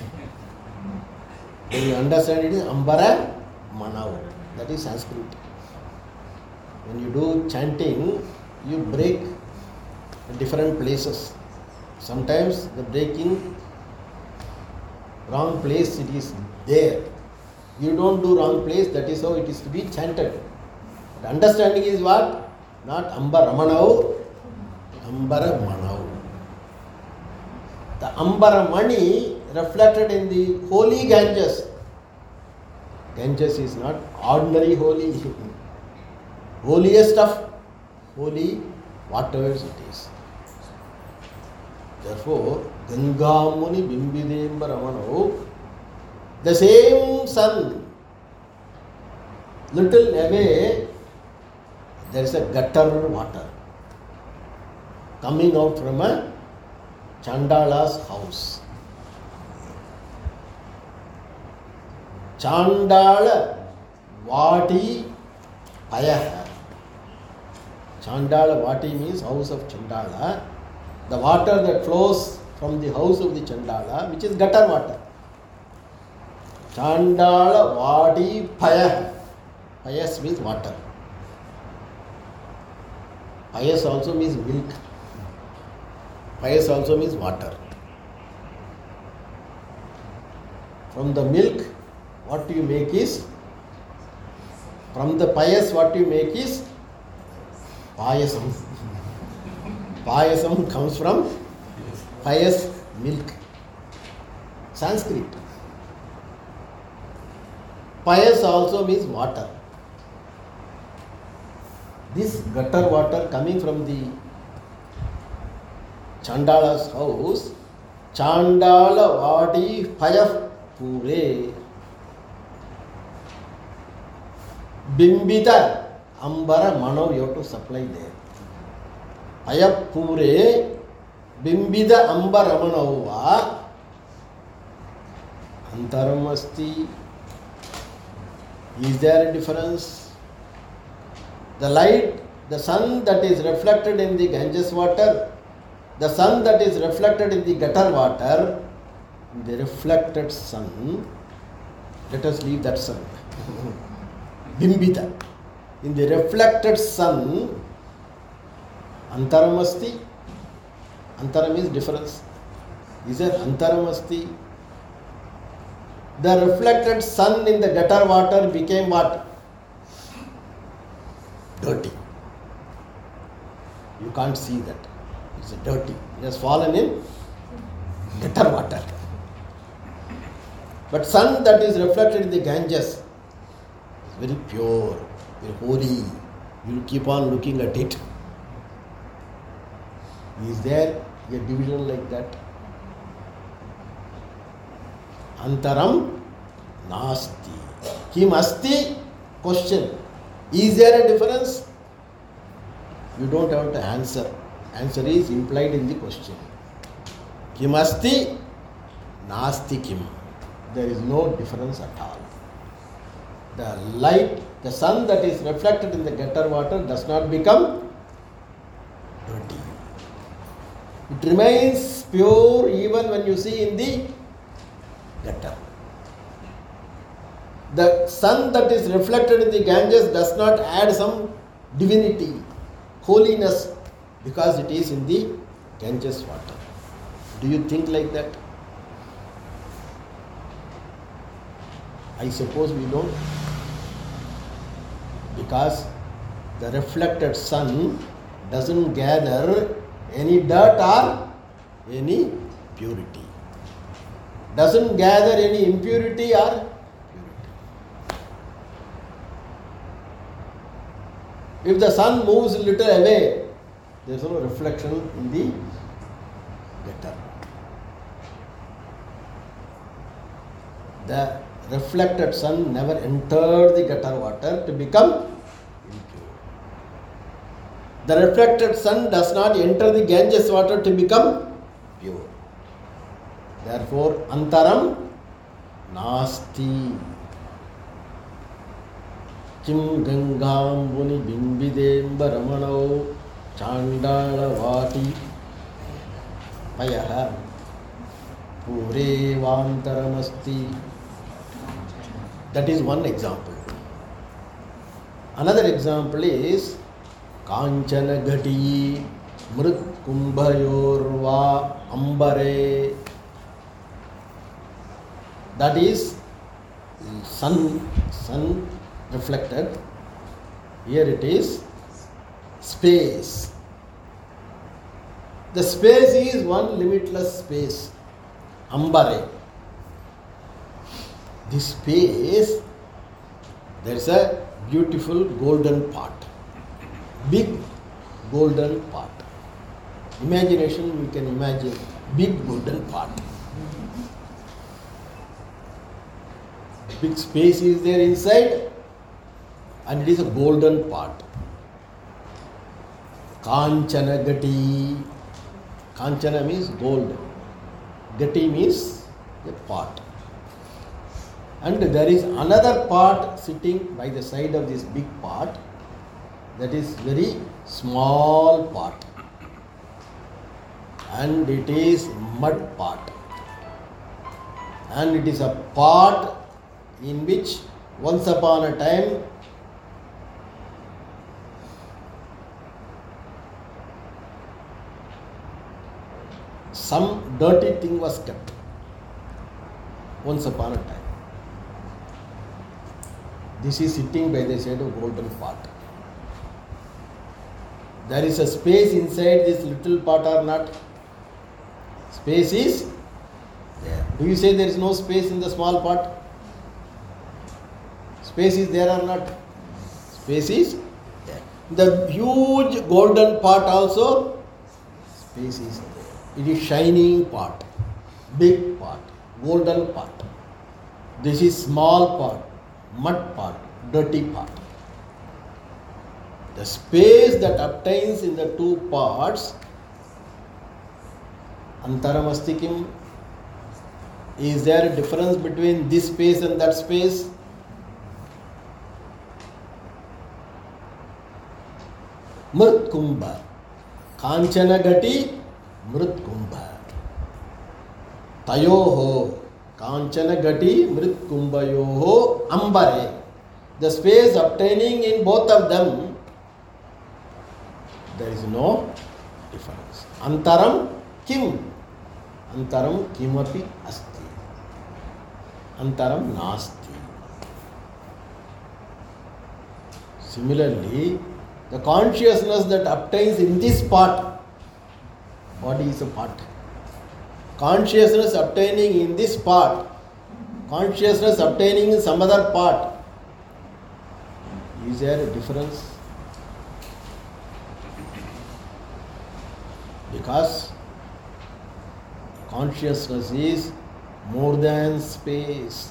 [SPEAKER 1] When you understand it is Ambara Manav. That is Sanskrit. When you do chanting, you break at different places. Sometimes the breaking wrong place, it is there. You don't do wrong place, that is how it is to be chanted. The understanding is what? Not Amba Ramanau, Ambara Manau. The Ambara Mani reflected in the holy Ganges. Ganges is not ordinary holy. Holiest of holy, whatever it is. Therefore, Gangamuni Bimbidemba Ramano, the same sun, little away, there is a gutter water coming out from a Chandala's house. Chandala Vati Payaha. Chandala Vati means house of Chandala. The water that flows from the house of the Chandala, which is gutter water. Chandala Vati Payah. Payas means water. Payas also means milk. Payas also means water. From the milk, what you make is, from the payas, what you make is payasam. Payasam comes from payas, milk. Sanskrit. Payas also means water. This gutter water coming from the Chandala's house, Chandala Vadi Payah Pure Bimbita Ambara Manav, you have to supply there. Payah Pure Bimbida Ambara Manava Antaram Asti. Is there a difference? The light, the sun that is reflected in the Ganges water, the sun that is reflected in the gutter water, the reflected sun, let us leave that sun. Bimbita. In the reflected sun, Antaram Asti. Antaram is difference. Is there Antaram Asti? The reflected sun in the gutter water became what? Dirty. You can't see that. It's dirty. It has fallen in gutter water. But sun that is reflected in the Ganges is very pure, very holy. You will keep on looking at it. Is there a division like that? Antaram Nasti. Kim Asti? Question. Is there a difference? You don't have to answer. Answer is implied in the question. Kim Asti? Nasti Kim. There is no difference at all. The light, the sun that is reflected in the gutter water does not become dirty. It remains pure even when you see in the gutter. The sun that is reflected in the Ganges does not add some divinity, holiness, because it is in the Ganges water. Do you think like that? I suppose we don't. Because the reflected sun doesn't gather any dirt or any purity. Doesn't gather any impurity or purity. If the sun moves a little away, there is no reflection in the gutter. The reflected sun never entered the gutter water to become impure. The reflected sun does not enter the Ganges water to become pure. Therefore, Antaram Nasti. Kim Gangambuni Bimbidemba Ramanao Chandala Vati Payaha. Pure Vantaramasti. That is one example. Another example is Kanchana Gati Mrit Kumbhayorva Ambare. That is sun reflected. Here it is space. The space is one limitless space. Ambare. This space, there is a beautiful golden pot. Big golden pot. Imagination, you can imagine big golden pot. Big space is there inside and it is a golden pot. Kanchana Gati. Kanchana means gold. Gati means a pot. And there is another pot sitting by the side of this big pot. That is very small pot. And it is mud pot. And it is a pot in which once upon a time some dirty thing was kept. Once upon a time. This is sitting by the side of golden pot. There is a space inside this little pot or not? Space is there. Do you say there is no space in the small pot? Space is there or not? Space is there. The huge golden pot also, space is there. It is shining pot, big pot, golden pot. This is small pot, mud pot, dirty pot. The space that obtains in the two pots, Antaramasti kim? Is there a difference between this space and that space? Mrit Kumbha. Kanchana Gati, Mrit Kumbha. Tayoho. Kanchana Gati, Mrit Kumbhayoho, Ambare. The space obtaining in both of them, there is no difference. Antaram kim? Antaram kimapi asti. Antaram nasti. Similarly, the consciousness that obtains in this pot, body is a pot. Consciousness obtaining in this part, consciousness obtaining in some other part. Is there a difference? Because consciousness is more than space.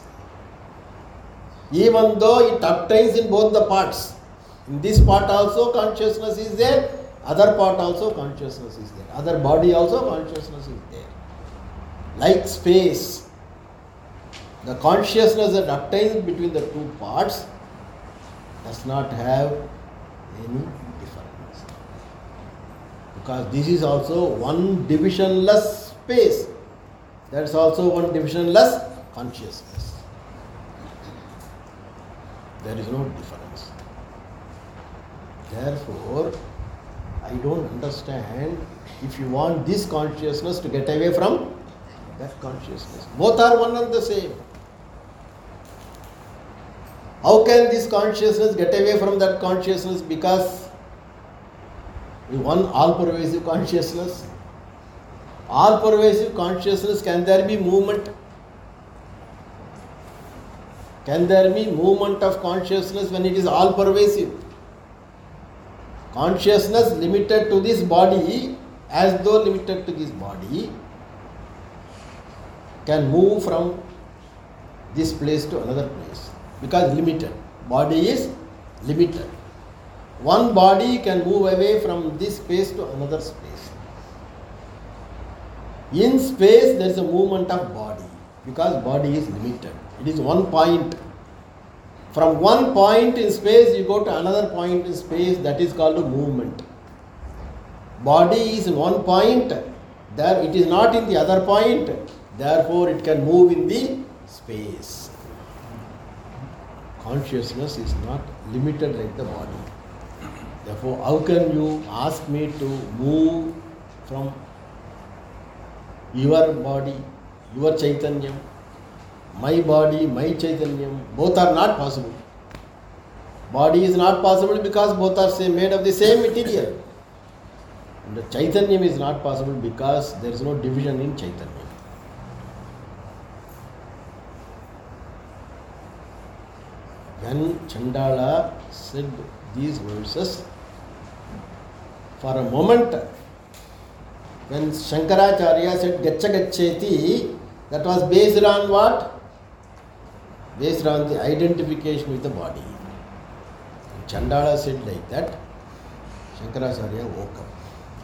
[SPEAKER 1] Even though it obtains in both the parts. In this part also consciousness is there, other part also consciousness is there. Other body also consciousness is there. Like space, the consciousness that obtains between the two parts does not have any difference. Because this is also one divisionless space. That is also one divisionless consciousness. There is no difference. Therefore, I don't understand if you want this consciousness to get away from that consciousness. Both are one and the same. How can this consciousness get away from that consciousness? Because one all-pervasive consciousness. All-pervasive consciousness, can there be movement? Can there be movement of consciousness when it is all-pervasive? Consciousness limited to this body, as though limited to this body, can move from this place to another place. Because limited. Body is limited. One body can move away from this space to another space. In space there is a movement of body. Because body is limited. It is one point. From one point in space you go to another point in space, that is called a movement. Body is one point, There it is not in the other point, therefore it can move in the space. Consciousness is not limited like the body. Therefore, how can you ask me to move from your body, your Chaitanyam, my body, my Chaitanyam? Both are not possible. Body is not possible because both are made of the same material. And the Chaitanyam is not possible because there is no division in Chaitanyam. When Chandala said these verses, for a moment, when Shankaracharya said Gacha Gacheti, that was based on what? Based on the identification with the body. When Chandala said like that, Shankaracharya woke up.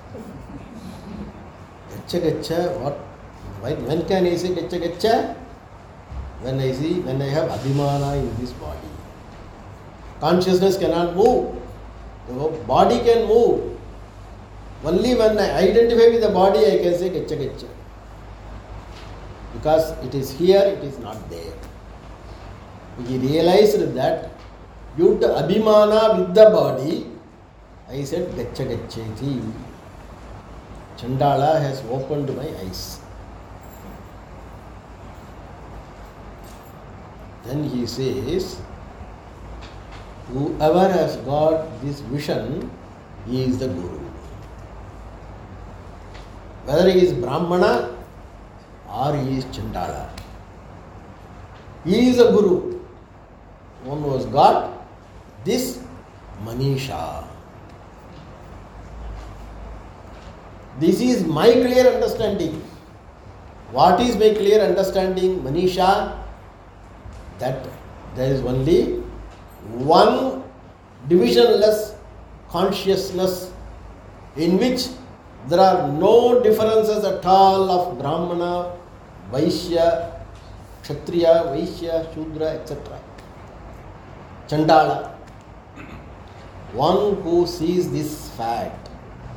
[SPEAKER 1] Gacha Gacha, what? When can I say Gacha Gacha? When I have Abhimana in this body. Consciousness cannot move. The body can move. Only when I identify with the body, I can say Gacha Gacha. Because it is here, it is not there. He realized that due to Abhimana with the body, I said Gacha Gacheti. Chandala has opened my eyes. Then he says, whoever has got this vision, he is the Guru. Whether he is Brahmana or he is Chandala, he is a Guru. One who has got this Manisha. This is my clear understanding. What is my clear understanding, Manisha? That there is only one divisionless consciousness in which there are no differences at all of Brahmana, Vaishya, Kshatriya, Vaishya, Shudra, etc. Chandala. One who sees this fact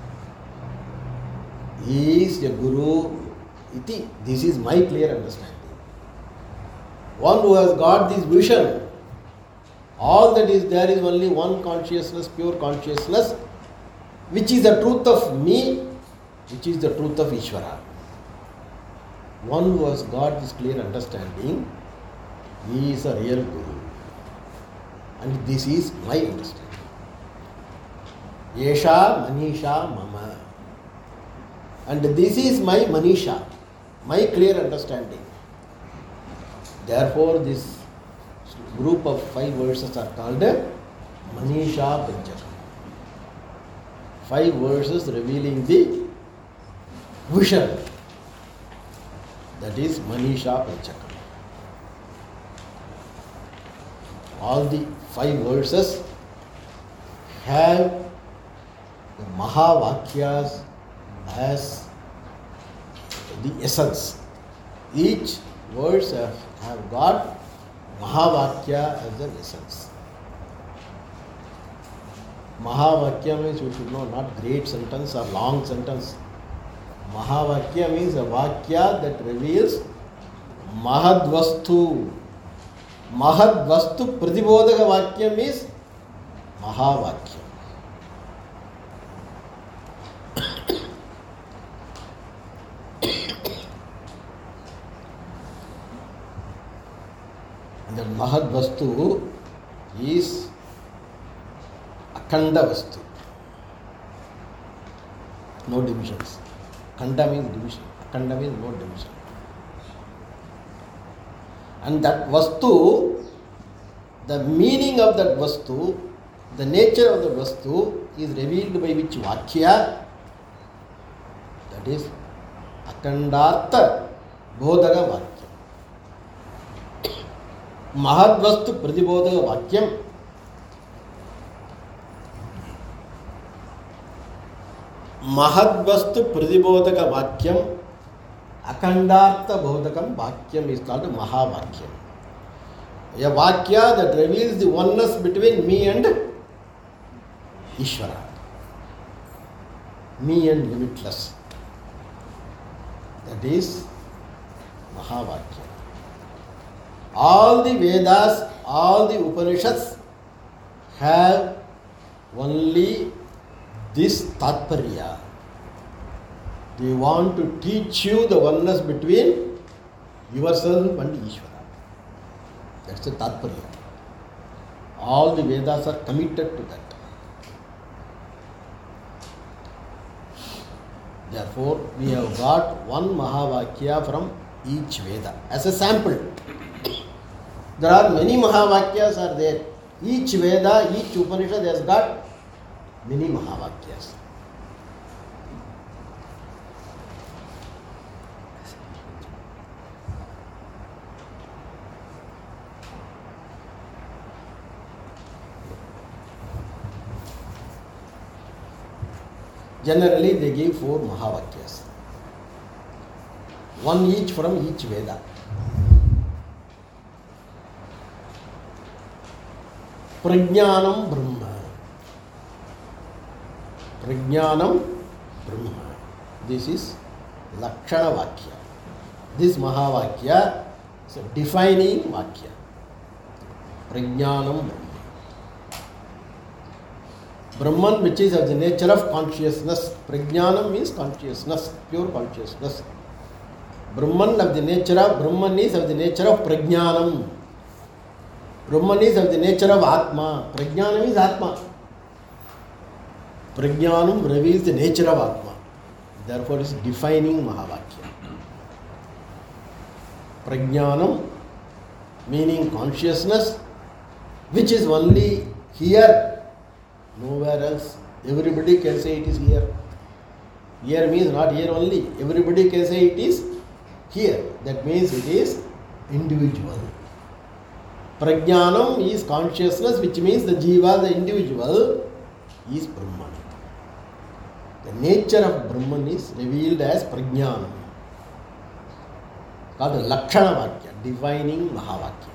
[SPEAKER 1] is a Guru. This is my clear understanding. One who has got this vision, all that is there is only one consciousness, pure consciousness, which is the truth of me, which is the truth of Ishvara. One who has got this clear understanding, he is a real Guru. And this is my understanding. Yesha Manisha Mama. And this is my Manisha, my clear understanding. Therefore, this group of 5 verses are called Manisha Panchakam. 5 verses revealing the vision. That is Manisha Panchakam. All the 5 verses have the Mahavakyas as the essence. Each verse have got Mahavakya as an essence. Mahavakya means you should know not great sentence or long sentence. Mahavakya means a Vakya that reveals Mahadvastu. Mahadvastu Pratibodhaka Vakya means Mahavakya. And the Mahadvastu is Akhanda Vastu. No divisions. Khanda means division. Akhanda means no division. And that Vastu, the meaning of that Vastu, the nature of the Vastu is revealed by which Vakya? That is Akhandartha Bodhaga Vakya. Mahadvastu Pratibodhaka Vakyam. Mahadvastu Pratibodhaka Vakyam, Akhandartha Bodhakam Vakyam is called Mahavakyam. A Vakya that reveals the oneness between me and Ishvara. Me and limitless. That is Mahavakya. All the Vedas, all the Upanishads have only this Tatparya. They want to teach you the oneness between yourself and Ishvara. That's the Tatparya. All the Vedas are committed to that. Therefore, we have got one Mahavakya from each Veda as a sample. There are many Mahavakyas are there. Each Veda, each Upanishad has got many Mahavakyas. Generally, they give 4 Mahavakyas. One each from each Veda. Prajnanam Brahma. Prajnanam Brahma. This is Lakshana Vakya. This Mahavakya is a defining Vakya. Prajnanam Brahma. Brahman, which is of the nature of consciousness. Prajnanam means consciousness, pure consciousness. Brahman of the nature of Brahman is of the nature of Prajnanam. Brahman is of the nature of Atma. Prajnanam is Atma. Prajnanam reveals the nature of Atma. Therefore, it is defining Mahavakya. Prajnanam meaning consciousness, which is only here. Nowhere else. Everybody can say it is here. Here means not here only. Everybody can say it is here. That means it is individual. Prajnanam is consciousness, which means the jiva, the individual, is Brahman. The nature of Brahman is revealed as Prajnanam, called Lakshana Vakya, defining Mahavakya.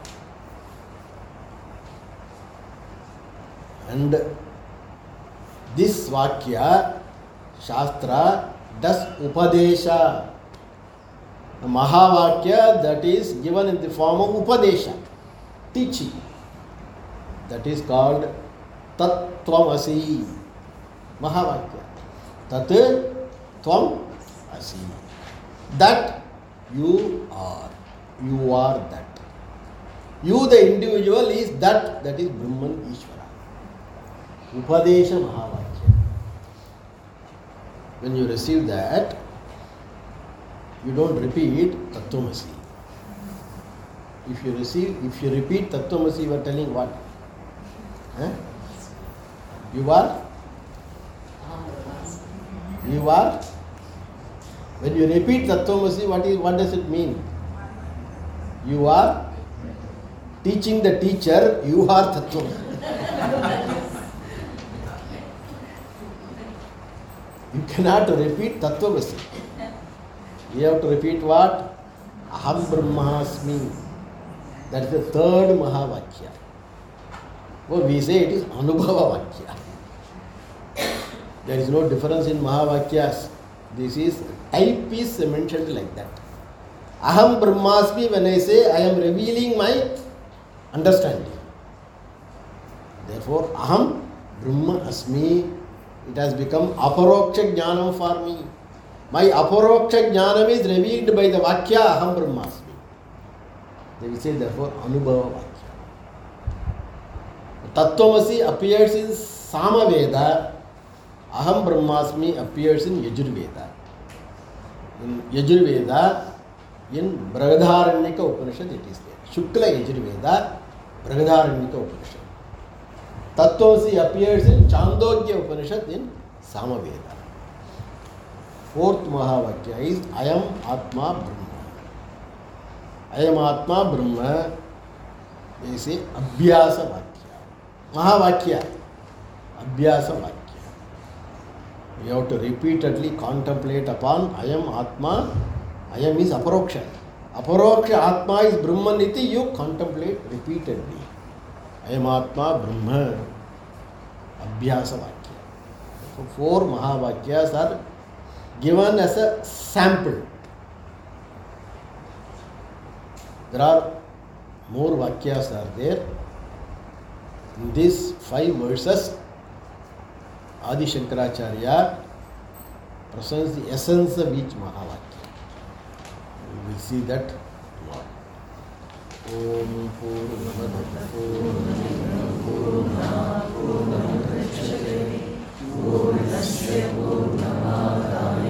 [SPEAKER 1] And this Vakya, Shastra does Upadesha. The Mahavakya that is given in the form of Upadesha, teaching. That is called Tat-Tvam-Asi. Mahavakya. Tat Tvam Asi. That you are. You are that. You, the individual, is that. That is Brahman Ishvara. Upadesha Mahavakya. When you receive that, you don't repeat Tattvamasi. If you repeat Tattvamasi, you are telling what? You are? When you repeat Tattvamasi, what does it mean? You are teaching the teacher, you are Tattvamasi. You cannot repeat Tattvamasi. You have to repeat what? Aham Brahmasmi. That is the third Mahavakya. Well, we say it is Anubhava Vakya. There is no difference in Mahavakyas. This is type is mentioned like that. Aham Brahmasmi, when I say I am revealing my understanding. Therefore, Aham Brahma Asmi, it has become Aparoksha Jnanam for me. My Aparoksha Jnanam is revealed by the Vakya Aham Brahmasmi. They will say therefore Anubhava Vakya. Tattvamasi appears in Samaveda. Aham Brahmasmi appears in Yajurveda. In Yajurveda, in Brihadaranyaka Upanishad it is there. Shukla Yajurveda, Brihadaranyaka Upanishad. Tattvamasi appears in Chandogya Upanishad in Samaveda. Fourth Mahavakya is Ayam Atma Brahma. Ayam Atma Brahma, they say Abhyasa Vakya. Mahavakya, Abhyasa Vakya. You have to repeatedly contemplate upon Ayam Atma. Ayam is Aparoksha. Aparoksha Atma is Brahmaniti, you contemplate repeatedly. Ayam Atma Brahma, Abhyasa Vakya. So 4 Mahavakyas are given as a sample. There are more Vakyas are there. In these 5 verses, Adi Shankaracharya presents the essence of each Mahavakya. We will see that tomorrow. Om Purnamada Purnamidam Purnamudachyate Purnasya Purnamadaaya